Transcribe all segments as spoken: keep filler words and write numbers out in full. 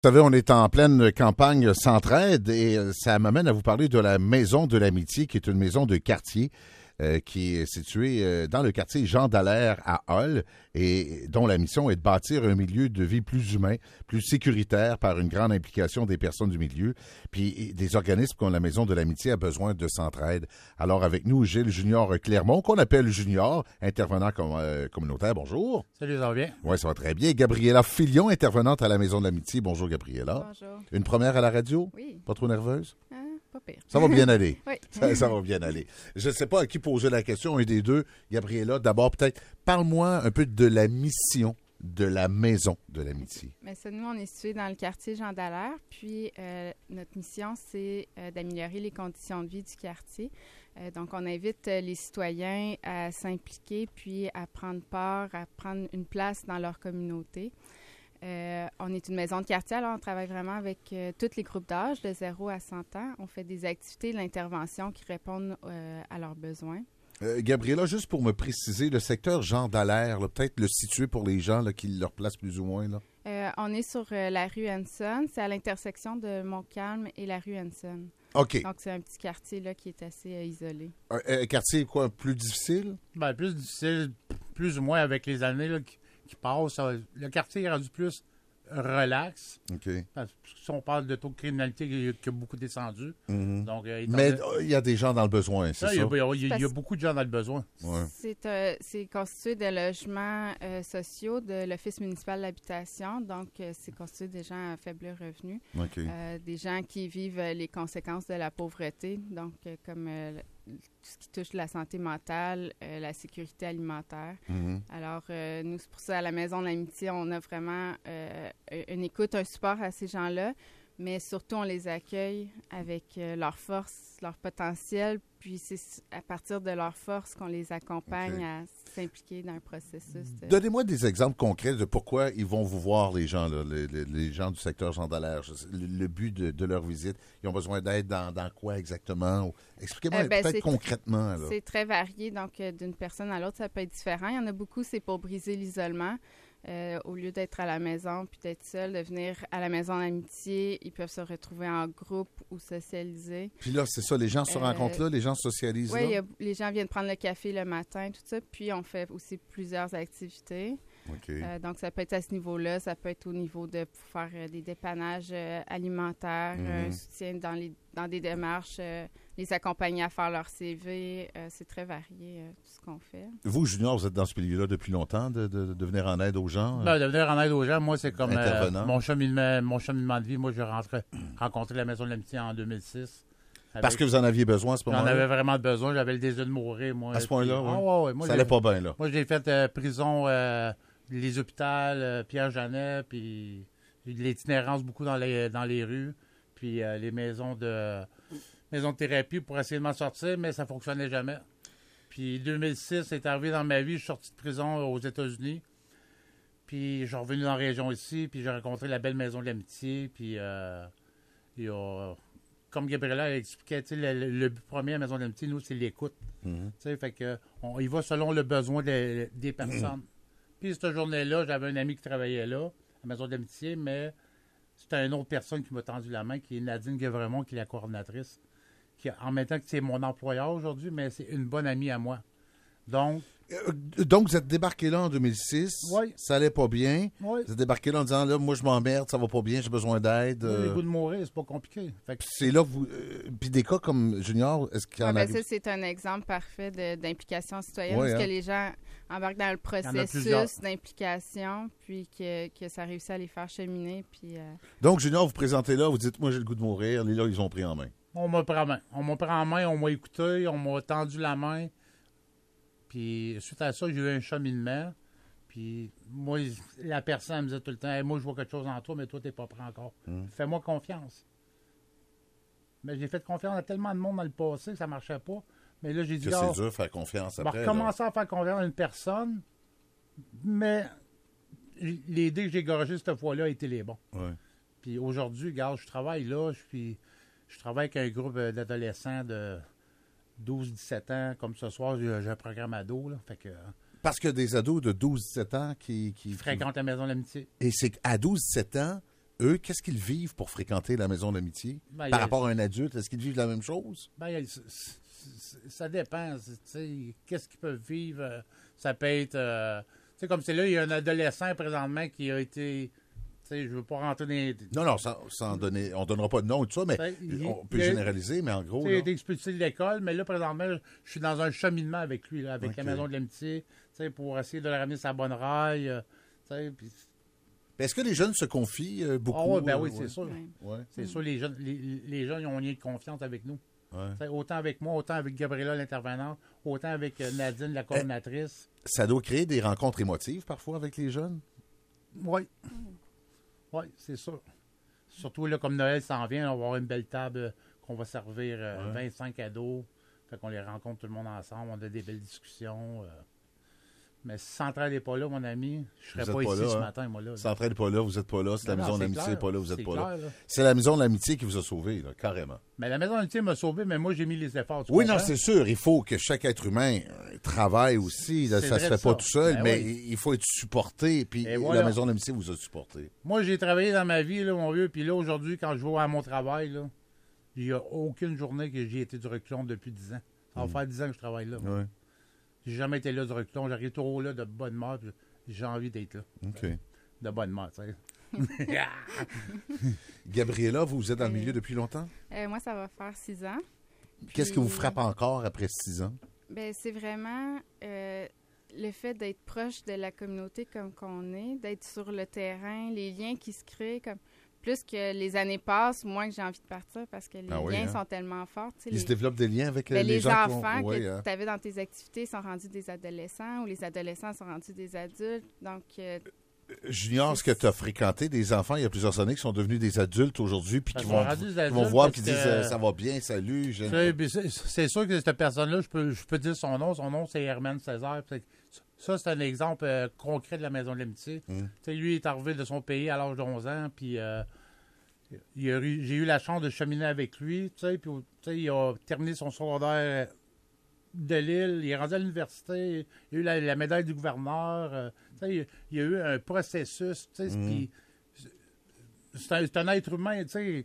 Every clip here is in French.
Vous savez, on est en pleine campagne Centraide et ça m'amène à vous parler de la Maison de l'Amitié, qui est une maison de quartier euh, qui est située euh, dans le quartier Jean Dallaire à Hull et dont la mission est de bâtir un milieu de vie plus humain, plus sécuritaire par une grande implication des personnes du milieu. Puis des organismes comme la Maison de l'Amitié a besoin de Centraide. Alors avec nous, Gilles Junior Clermont, qu'on appelle Junior, intervenant comme, euh, communautaire. Bonjour. Salut, ça va bien? Oui, ça va très bien. Gabriella Filion, intervenante à la Maison de l'Amitié. Bonjour, Gabriella. Bonjour. Une première à la radio? Oui. Pas trop nerveuse? Ah, pas pire. Ça va bien aller. Oui. Ça, ça va bien aller. Je ne sais pas à qui poser la question, un des deux. Gabriella, d'abord, peut-être, parle-moi un peu de la mission de la Maison de l'Amitié. Mais ça, nous, on est situé dans le quartier Jean Dallaire, puis euh, notre mission, c'est euh, d'améliorer les conditions de vie du quartier. Euh, donc, on invite euh, les citoyens à s'impliquer, puis à prendre part, à prendre une place dans leur communauté. Euh, on est une maison de quartier, alors on travaille vraiment avec euh, tous les groupes d'âge, de zéro à cent ans. On fait des activités de l'intervention qui répondent euh, à leurs besoins. Euh, Gabriella, juste pour me préciser, le secteur Jean Dallaire, là, peut-être le situer pour les gens là, qui leur placent plus ou moins. Là. Euh, on est sur euh, la rue Hanson. C'est à l'intersection de Montcalm et la rue Hanson. OK. Donc, c'est un petit quartier là, qui est assez euh, isolé. Un, un quartier, quoi, plus difficile? Ben, plus difficile, plus ou moins avec les années là, qui, qui passent. Ça, le quartier est rendu plus relax. OK. Parce que si on parle de taux de criminalité qui, qui a beaucoup descendu. Mm-hmm. Donc, euh, Mais il de... y a des gens dans le besoin, c'est là, ça? Il y, a, il y a, il y a beaucoup de gens dans le besoin. Ouais. C'est, euh, c'est constitué de logements euh, sociaux de l'Office municipal de l'habitation. Donc, euh, c'est constitué des gens à faible revenu. OK. Euh, des gens qui vivent euh, les conséquences de la pauvreté. Donc, euh, comme euh, tout ce qui touche la santé mentale, euh, la sécurité alimentaire. Mm-hmm. Alors, euh, nous, c'est pour ça, à la Maison de l'Amitié, on a vraiment euh, une écoute, un support à ces gens-là, mais surtout, on les accueille avec euh, leur force, leur potentiel, puis c'est à partir de leur force qu'on les accompagne Okay. à s'impliquer dans un processus. De... Donnez-moi des exemples concrets de pourquoi ils vont vous voir, les gens, là, les, les, les gens du secteur Jean Dallaire. Le, le but de, de leur visite, ils ont besoin d'aide dans, dans quoi exactement? Expliquez-moi Euh, ben, peut-être c'est concrètement. Là. C'est très varié, donc euh, d'une personne à l'autre, ça peut être différent. Il y en a beaucoup, c'est pour briser l'isolement. Euh, au lieu d'être à la maison puis d'être seul, de venir à la Maison d'Amitié, ils peuvent se retrouver en groupe ou socialiser. Puis là, c'est ça, les gens se Euh, rencontrent là, les gens socialisent Oui, là? les gens viennent prendre le café le matin, tout ça. Puis on fait aussi plusieurs activités. OK. Euh, donc, ça peut être à ce niveau-là, ça peut être au niveau de faire euh, des dépannages euh, alimentaires, Mhm. un soutien dans, les, dans des démarches, euh, les accompagner à faire leur C V. Euh, c'est très varié, euh, tout ce qu'on fait. Vous, Junior, vous êtes dans ce milieu-là depuis longtemps, de, de, de venir en aide aux gens? Ben, de venir en aide aux gens, moi, c'est comme euh, Intervenant. mon, cheminement, mon cheminement de vie. Moi, j'ai rentré, rencontré la Maison de l'Amitié en deux mille six. Avec, Parce que vous en aviez besoin à ce J'en moment-là? avais vraiment besoin. J'avais le désir de mourir, moi. À ce point-là, Puis- oui. Ah, ouais, ouais. Moi, Ça j'ai- allait pas bien, là. Moi, j'ai fait euh, prison, euh, les hôpitaux, euh, Pierre-Janet, puis j'ai eu de l'itinérance beaucoup dans les, dans les rues, puis euh, les maisons de maisons de thérapie pour essayer de m'en sortir, mais ça fonctionnait jamais. Puis deux mille six, c'est arrivé dans ma vie, je suis sorti de prison aux États-Unis, puis je suis revenu dans la région ici, puis j'ai rencontré la belle Maison de l'Amitié, puis euh, il y a... Comme Gabriella expliquait, tu sais, le, le but premier à la Maison de l'Amitié, nous, c'est l'écoute. Mhm. Tu sais, fait que on y va selon le besoin de- des personnes. Puis cette journée-là, j'avais un ami qui travaillait là, à la Maison de l'Amitié, mais c'était une autre personne qui m'a tendu la main, qui est Nadine Guévremont, qui est la coordonnatrice, qui, en même temps que c'est mon employeur aujourd'hui, mais c'est une bonne amie à moi. Donc, Euh, Donc, vous êtes débarqué là en deux mille six. Oui. Ça allait pas bien. oui, Vous êtes débarqué là en disant, là, moi, je m'emmerde, ça va pas bien, j'ai besoin d'aide. le euh, goût de mourir, c'est pas compliqué. Fait que, Puis c'est là que vous... euh, puis des cas comme Junior, est-ce qu'il y en Ouais, ben, arrive? ça, c'est un exemple parfait de- d'implication citoyenne, Ouais, parce hein. que les gens embarquent dans le plusieurs. processus d'implication, puis que, que ça réussit à les faire cheminer. Puis, euh, Donc, Junior, vous présentez là, vous dites, moi, j'ai le goût de mourir. Les là, ils ont pris en main. on m'a pris en main. On m'a pris en main, on m'a écouté, on m'a tendu la main. Puis suite à ça, j'ai eu un cheminement. Puis moi, la personne elle me disait tout le temps, hey, moi, je vois quelque chose en toi, mais toi, t'es pas prêt encore. Mm. Fais-moi confiance. Mais j'ai fait confiance à tellement de monde dans le passé que ça marchait pas. Mais là, j'ai dit, Que ah, c'est dur de faire confiance je vais après. là. recommencer à faire confiance à une personne. Mais les dés que j'ai gorgés cette fois-là étaient les bons. Ouais. Puis aujourd'hui, regarde, je travaille là, je suis, je travaille avec un groupe euh, d'adolescents de douze dix-sept ans. Comme ce soir, j'ai j'ai un programme ado, là. Fait que euh, Parce que des ados de douze dix-sept ans qui... qui ils fréquentent la Maison de l'Amitié. Et c'est qu'à douze dix-sept ans, eux, qu'est-ce qu'ils vivent pour fréquenter la maison d'amitié? Ben, Par il y a- rapport à un adulte, est-ce qu'ils vivent la même chose? Ben, il y a- c- c- ça dépend. tu sais, Qu'est-ce qu'ils peuvent vivre? euh, Ça peut être. euh, tu sais, comme c'est là, il y a un adolescent présentement qui a été. Tu sais, je veux pas rentrer dans les. Non, non, sans, sans donner, on ne donnera pas de nom et tout ça, mais Ben, il- on peut il y a- généraliser, mais en gros, Tu sais, il a là, été expulsé de l'école, mais là, présentement, je suis dans un cheminement avec lui, là, avec Ok. la Maison de l'Amitié, tu sais, pour essayer de le ramener sa bonne raille. euh, tu sais, puis- est-ce que les jeunes se confient euh, beaucoup? Ah ouais, ben euh, oui, ouais? c'est sûr. Ouais. Ouais, C'est sûr, les jeunes, les, les jeunes ils ont un lien de confiance avec nous. ouais. Tu sais, autant avec moi, autant avec Gabriela, l'intervenante, autant avec euh, Nadine, la coordinatrice. Ça doit créer des rencontres émotives parfois avec les jeunes? Oui. Oui, c'est sûr. Surtout là, comme Noël s'en vient, on va avoir une belle table euh, qu'on va servir euh, Ouais. vingt-cinq cadeaux. Fait qu'on les rencontre tout le monde ensemble, on a des belles discussions. euh. Mais si Centrale n'est pas là, mon ami, je ne serais Vous pas, êtes pas ici là, ce hein? matin, moi là. Ça n'entraîne pas là, vous n'êtes pas là. C'est la Non, maison non, c'est d'amitié clair. n'est pas là, vous n'êtes C'est pas là. clair, là. C'est la maison de l'amitié qui vous a sauvé, là, carrément. Mais la maison d'amitié m'a sauvé, mais moi j'ai mis les efforts. tu Oui, non, comprends? c'est sûr. Il faut que chaque être humain euh, travaille aussi. Là, C'est ça ne se vrai fait pas ça. tout seul, Ben mais oui. il faut être supporté. Puis Et la voilà. maison d'amitié vous a supporté. Moi, j'ai travaillé dans ma vie, là, mon vieux, puis là, aujourd'hui, quand je vais à mon travail, là, il n'y a aucune journée que j'ai été du reculon depuis dix ans. Ça va faire dix ans que je travaille là. moi. Oui. J'ai jamais été là du reculon. J'arrive toujours là de bonne mort, puis j'ai envie d'être là. OK. De bonne mort, tu sais. Gabriela, vous êtes dans le Euh, milieu depuis longtemps? Euh, moi, ça va faire six ans. Qu'est-ce qui vous Puis, frappe encore après six ans? Ben, c'est vraiment euh, le fait d'être proche de la communauté comme qu'on est, d'être sur le terrain, les liens qui se créent. Comme plus que les années passent, moins que j'ai envie de partir parce que les Ah oui, liens hein? sont tellement forts. tu sais, Il les, se développe des liens avec euh, ben, les, les gens qui enfants ont... Oui, que hein. tu avais dans tes activités sont rendus des adolescents ou les adolescents sont rendus des adultes. Donc, euh, Junior, ce que tu as fréquenté, des enfants il y a plusieurs années qui sont devenus des adultes aujourd'hui, puis Parce qui qu'on vont, est rendus des qui adultes vont voir, parce puis disent que- euh, ça va bien, salut. je- Tu sais, puis c'est- C'est sûr que cette personne-là, je peux, je peux dire son nom. Son nom, c'est Herman Césaire. Puis Ça, c'est un exemple euh, concret de la Maison de l'Amitié. Mm. Tu sais, lui, il est arrivé de son pays à l'âge de onze ans, puis euh, il a eu- j'ai eu la chance de cheminer avec lui. Tu sais, puis tu sais, il a terminé son secondaire de Lille, il est rendu à l'université, il a eu la, la médaille du gouverneur. euh, tu sais, il, il y a eu un processus. Tu sais, Mm. puis c'est un, c'est un être humain, tu sais.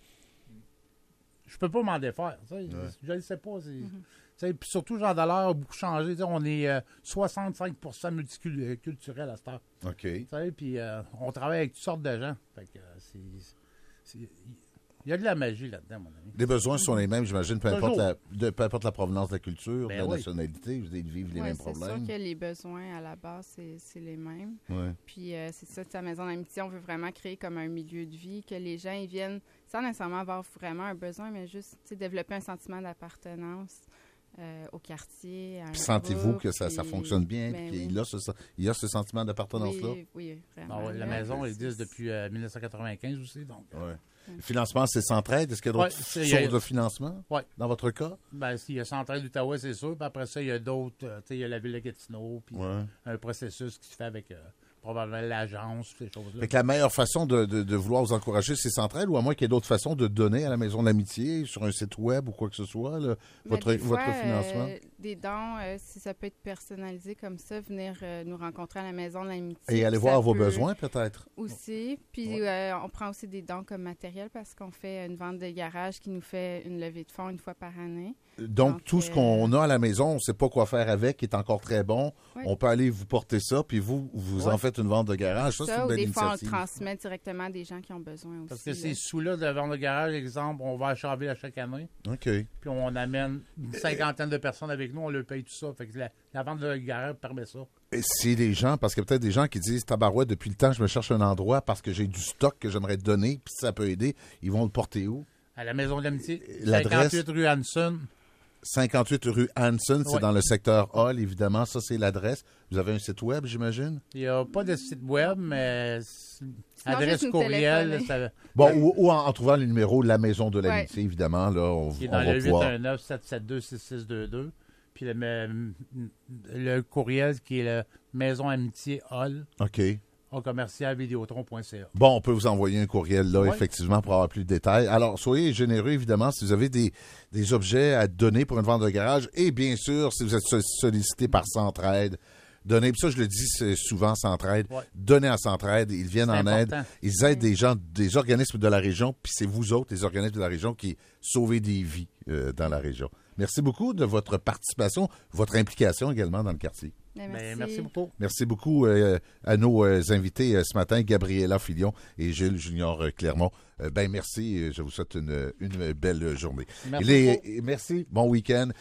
Je peux pas m'en défaire. Tu sais, Je ne sais pas. c'est- tu sais, puis surtout, Jean Dallaire a beaucoup changé. Tu sais, on est euh, soixante-cinq pour cent multiculturel à cette heure. OK. Tu sais, puis euh, on travaille avec toutes sortes de gens. Fait que, euh, c'est- c'est- il y a de la magie là-dedans, mon ami. Les besoins sont les mêmes, j'imagine, peu importe, Toujours. la, de- peu importe la provenance de la culture, Ben de la oui. nationalité, vous allez vivre les ouais, mêmes c'est sûr problèmes. que les besoins à la base, c'est c'est les mêmes. Ouais. Puis euh, c'est ça, tu sais, à Maison d'Amitié, on veut vraiment créer comme un milieu de vie, que les gens ils viennent sans nécessairement avoir vraiment un besoin, mais juste tu sais, développer un sentiment d'appartenance euh, au quartier. à un Puis sentez-vous groupe, que ça, ça puis- fonctionne bien, ben puis oui. il, a ce, il a ce sentiment d'appartenance-là? Oui, oui, vraiment. Ah ouais, la Là, maison c'est- existe depuis euh, mille neuf cent quatre-vingt-quinze aussi. Donc, Ouais. Le financement, c'est Centraide. Est-ce qu'il y a d'autres Ouais, c'est- il y a- sources de financement Ouais. dans votre cas? ben, s'il y a Centrale d'Outaouais, c'est sûr. Puis après ça, il y a d'autres. euh, tu sais, il y a la ville de Gatineau, puis Ouais. un processus qui se fait avec euh, probablement l'agence, ces choses-là. Fait que la meilleure façon de, de- de vouloir vous encourager, c'est Centraide, ou à moins qu'il y ait d'autres façons de donner à la Maison de l'Amitié sur un site web ou quoi que ce soit, là, Ben, votre, des votre fois, financement? euh, des dons, euh, si ça peut être personnalisé comme ça, venir euh, nous rencontrer à la Maison de l'Amitié. Et aller Puis voir ça vos peut besoins, peut-être? Aussi. Puis euh, on prend aussi des dons comme matériel parce qu'on fait une vente de garage qui nous fait une levée de fonds une fois par année. Donc, Donc, tout ce euh, qu'on a à la maison, on ne sait pas quoi faire avec, qui est encore très bon. Oui. On peut aller vous porter ça, puis vous, vous Ouais. en faites une vente de garage. Ça, c'est Ça, une ou belle des fois, on le initiative. transmet directement à des gens qui ont besoin aussi. Parce que là. ces sous-là de vente de garage, exemple, on va à Charville à chaque année, OK. puis on amène une cinquantaine de personnes avec nous, on leur paye tout ça. Fait que la, la vente de garage permet ça. Et si les gens, parce qu'il y a peut-être des gens qui disent, tabarouette, depuis le temps, je me cherche un endroit parce que j'ai du stock que j'aimerais te donner, puis ça peut aider, ils vont le porter où? À la Maison de l'Amitié, L'adresse? cinquante-huit rue Hanson. cinquante-huit rue Hanson, c'est Ouais. dans le secteur Hall, évidemment. Ça, c'est l'adresse. Vous avez un site web, j'imagine? Il n'y a pas de site web, mais c'est- Sinon, adresse juste nous courriel, téléphoner. ça, Bon, ou, ou en, en trouvant le numéro La Maison de l'Amitié, évidemment, là, on, qui est on dans va le pouvoir... huit un neuf, sept sept deux, six six deux deux. Puis le, me- le courriel qui est le Maison Amitié Hall, OK. au commercial vidéotron point c a. Bon, on peut vous envoyer un courriel là, Ouais. effectivement, pour avoir plus de détails. Alors, soyez généreux, évidemment, si vous avez des, des objets à donner pour une vente de garage. Et bien sûr, si vous êtes so- sollicité par Centraide, Donnez, puis ça, je le dis souvent, Centraide. Ouais. Donnez à Centraide. Ils viennent C'est en important. aide. Ils aident des gens, des organismes de la région, puis c'est vous autres, les organismes de la région, qui sauvez des vies euh, dans la région. Merci beaucoup de votre participation, votre implication également dans le quartier. Bien, Ben, merci. merci beaucoup. Merci beaucoup euh, à nos euh, invités euh, ce matin, Gabriela Filion et Gilles Junior euh, Clermont. Euh, ben merci, je vous souhaite une, une belle journée. Merci Il est- beaucoup. merci, bon week-end.